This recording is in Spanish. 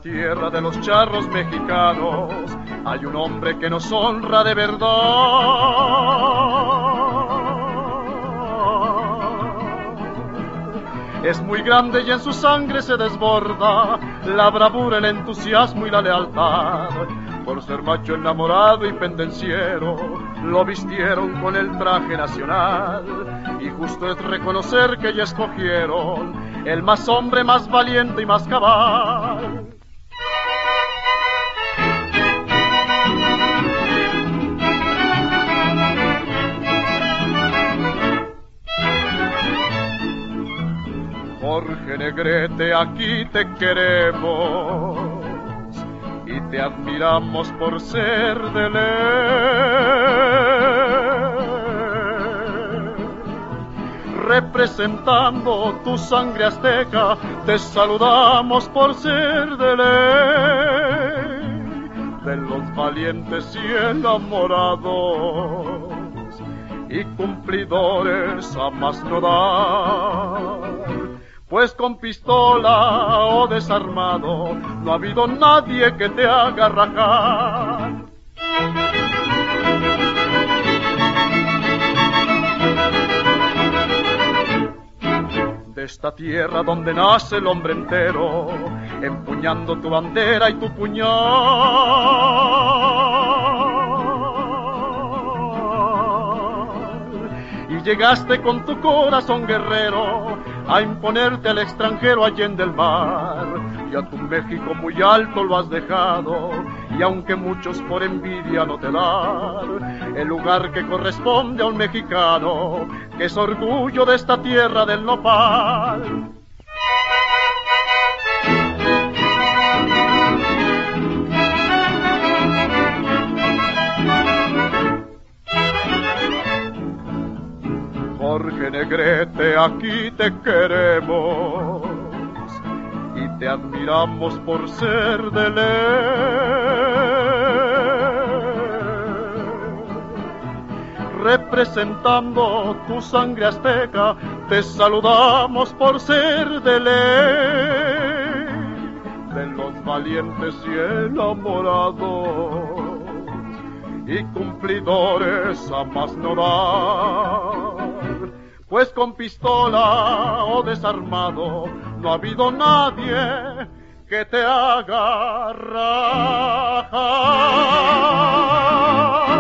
tierra de los charros mexicanos hay un hombre que nos honra de verdad. Es muy grande y en su sangre se desborda la bravura, el entusiasmo y la lealtad. Por ser macho enamorado y pendenciero, lo vistieron con el traje nacional. Y justo es reconocer que ya escogieron el más hombre, más valiente y más cabal. Jorge Negrete, aquí te queremos y te admiramos por ser de ley. Representando tu sangre azteca, te saludamos por ser de ley. De los valientes y enamorados y cumplidores a más no dar. Pues con pistola o desarmado no ha habido nadie que te haga rajar. De esta tierra donde nace el hombre entero, empuñando tu bandera y tu puñal. Y llegaste con tu corazón guerrero a imponerte al extranjero allende el mar, y a tu México muy alto lo has dejado, y aunque muchos por envidia no te dan el lugar que corresponde a un mexicano, que es orgullo de esta tierra del nopal. Jorge Negrete, aquí te queremos y te admiramos por ser de ley. Representando tu sangre azteca, te saludamos por ser de ley. De los valientes y enamorados y cumplidores a más no dar. Pues con pistola o desarmado no ha habido nadie que te haga rajar.